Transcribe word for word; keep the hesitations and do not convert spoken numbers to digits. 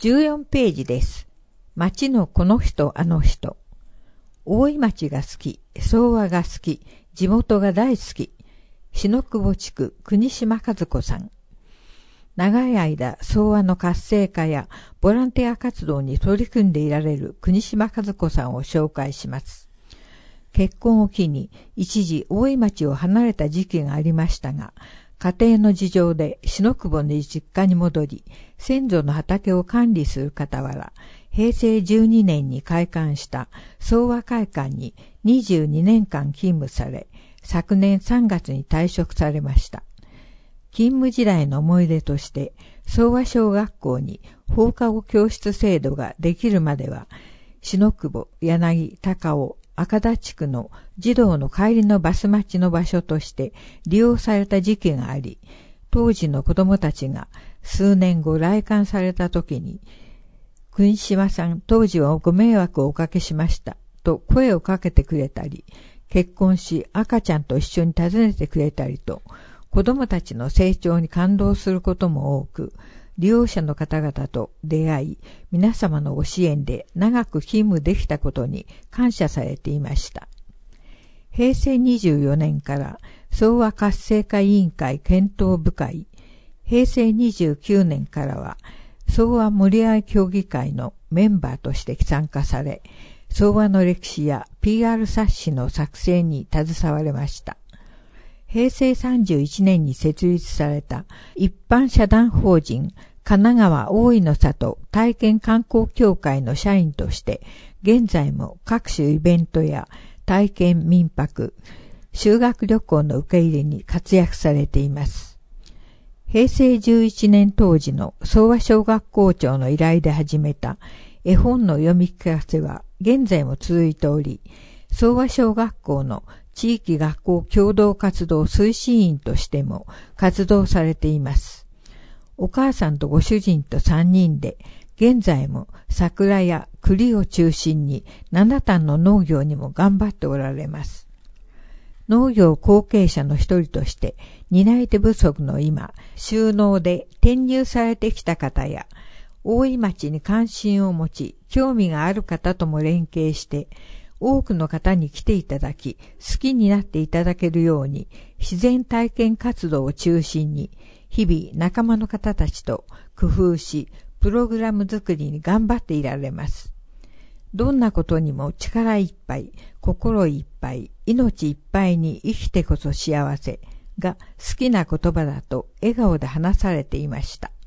じゅうよんページです。町のこの人あの人。大井町が好き、昭和が好き、地元が大好き。篠久保地区国島和子さん。長い間、昭和の活性化やボランティア活動に取り組んでいられる国島和子さんを紹介します。結婚を機に一時大井町を離れた時期がありましたが、家庭の事情で篠久保の実家に戻り、先祖の畑を管理する傍ら、平成じゅうにねんに開館した昭和会館ににじゅうにねんかん勤務され、昨年さんがつに退職されました。勤務時代の思い出として、昭和小学校に放課後教室制度ができるまでは、篠久保、柳、高尾、赤田地区の児童の帰りのバス待ちの場所として利用された時期があり、当時の子供たちが数年後来館された時に、国島さん当時はご迷惑をおかけしましたと声をかけてくれたり、結婚し赤ちゃんと一緒に訪ねてくれたりと、子供たちの成長に感動することも多く、利用者の方々と出会い、皆様のご支援で長く勤務できたことに感謝されていました。平成にじゅうよねんから昭和活性化委員会検討部会、平成にじゅうきゅうねんからは昭和盛り上げ協議会のメンバーとして参加され、昭和の歴史や ピーアール 冊子の作成に携われました。平成さんじゅういちねんに設立された一般社団法人神奈川大井の里体験観光協会の社員として、現在も各種イベントや体験民泊、修学旅行の受け入れに活躍されています。平成じゅういちねん当時の昭和小学校長の依頼で始めた絵本の読み聞かせは現在も続いており、昭和小学校の地域学校共同活動推進員としても活動されています。お母さんとご主人とさんにんで、現在も桜や栗を中心にななたんの農業にも頑張っておられます。農業後継者の一人として、担い手不足の今、就農で転入されてきた方や、大井町に関心を持ち、興味がある方とも連携して、多くの方に来ていただき、好きになっていただけるように、自然体験活動を中心に、日々仲間の方たちと工夫し、プログラム作りに頑張っていられます。どんなことにも力いっぱい、心いっぱい、命いっぱいに生きてこそ幸せが好きな言葉だと笑顔で話されていました。